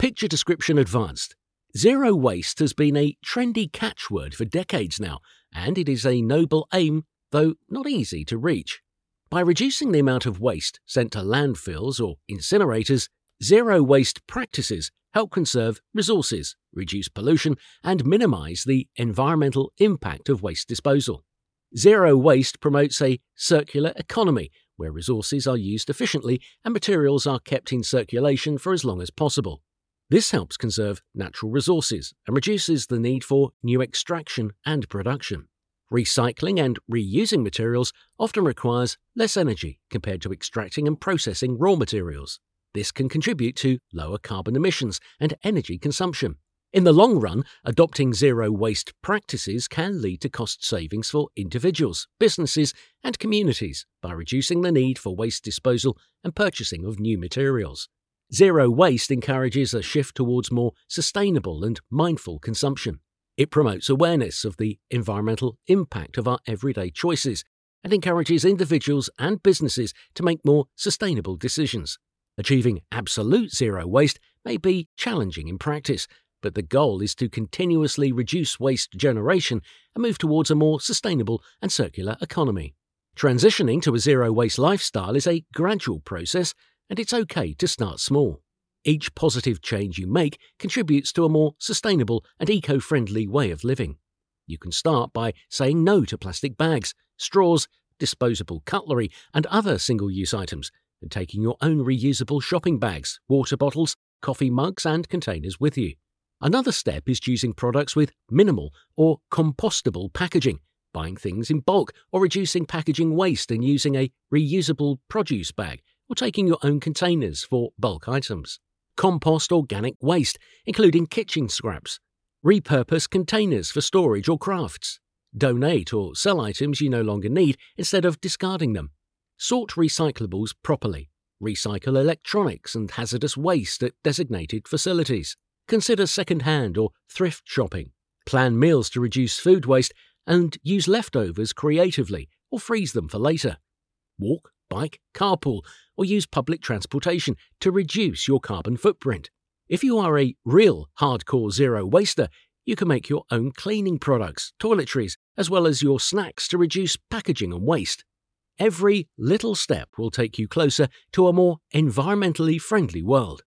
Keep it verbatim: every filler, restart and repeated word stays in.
Picture description advanced. Zero waste has been a trendy catchword for decades now, and it is a noble aim, though not easy to reach. By reducing the amount of waste sent to landfills or incinerators, zero waste practices help conserve resources, reduce pollution, and minimize the environmental impact of waste disposal. Zero waste promotes a circular economy where resources are used efficiently and materials are kept in circulation for as long as possible. This helps conserve natural resources and reduces the need for new extraction and production. Recycling and reusing materials often requires less energy compared to extracting and processing raw materials. This can contribute to lower carbon emissions and energy consumption. In the long run, adopting zero waste practices can lead to cost savings for individuals, businesses, and communities by reducing the need for waste disposal and purchasing of new materials. Zero waste encourages a shift towards more sustainable and mindful consumption. It promotes awareness of the environmental impact of our everyday choices and encourages individuals and businesses to make more sustainable decisions. Achieving absolute zero waste may be challenging in practice, but the goal is to continuously reduce waste generation and move towards a more sustainable and circular economy. Transitioning to a zero-waste lifestyle is a gradual process, and it's okay to start small. Each positive change you make contributes to a more sustainable and eco-friendly way of living. You can start by saying no to plastic bags, straws, disposable cutlery, and other single-use items, and taking your own reusable shopping bags, water bottles, coffee mugs, and containers with you. Another step is choosing products with minimal or compostable packaging, buying things in bulk or reducing packaging waste and using a reusable produce bag or taking your own containers for bulk items. Compost organic waste, including kitchen scraps. Repurpose containers for storage or crafts. Donate or sell items you no longer need instead of discarding them. Sort recyclables properly. Recycle electronics and hazardous waste at designated facilities. Consider second-hand or thrift shopping. Plan meals to reduce food waste and use leftovers creatively or freeze them for later. Walk, bike, carpool, or use public transportation to reduce your carbon footprint. If you are a real hardcore zero waster, you can make your own cleaning products, toiletries, as well as your snacks to reduce packaging and waste. Every little step will take you closer to a more environmentally friendly world.